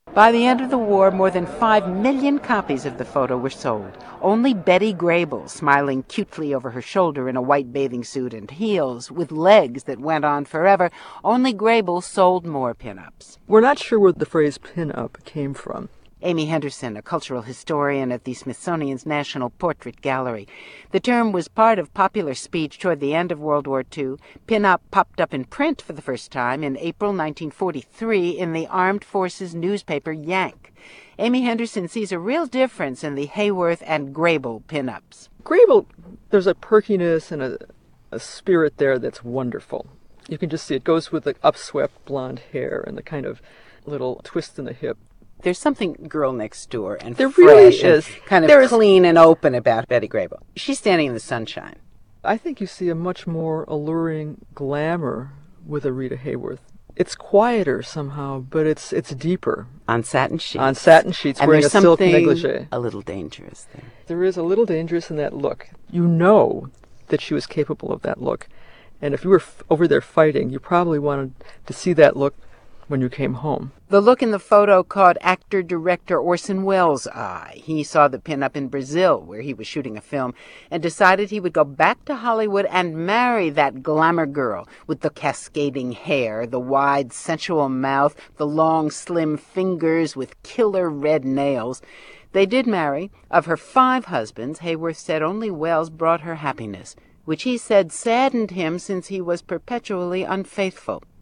By the end of the war, more than 5 million copies of the photo were sold. Only Betty Grable, smiling cutely over her shoulder in a white bathing suit and heels with legs that went on forever, only Grable sold more pin-ups. We're not sure where the phrase pin-up came from. Amy Henderson, a cultural historian at the Smithsonian's National Portrait Gallery. The term was part of popular speech toward the end of World War II. Pin-up popped up in print for the first time in April 1943 in the Armed Forces newspaper Yank. Amy Henderson sees a real difference in the Hayworth and Grable pin-ups. Grable, there's a perkiness and a spirit there that's wonderful. You can just see it goes with the upswept blonde hair and the kind of little twist in the hip. There's something girl next door and there fresh really is. And kind of clean and open about Betty Grable. She's standing in the sunshine. I think you see a much more alluring glamour with a Rita Hayworth. It's quieter somehow, but it's deeper. On satin sheets. On satin sheets, and wearing a silk negligee. There's a little dangerous there. There is a little dangerous in that look. You know that she was capable of that look. And if you were over there fighting, you probably wanted to see that look when you came home. The look in the photo caught actor-director Orson Welles' eye. He saw the pin-up in Brazil, where he was shooting a film, and decided he would go back to Hollywood and marry that glamour girl with the cascading hair, the wide, sensual mouth, the long, slim fingers with killer red nails. They did marry. Of her 5 husbands, Hayworth said only Welles brought her happiness, which he said saddened him since he was perpetually unfaithful.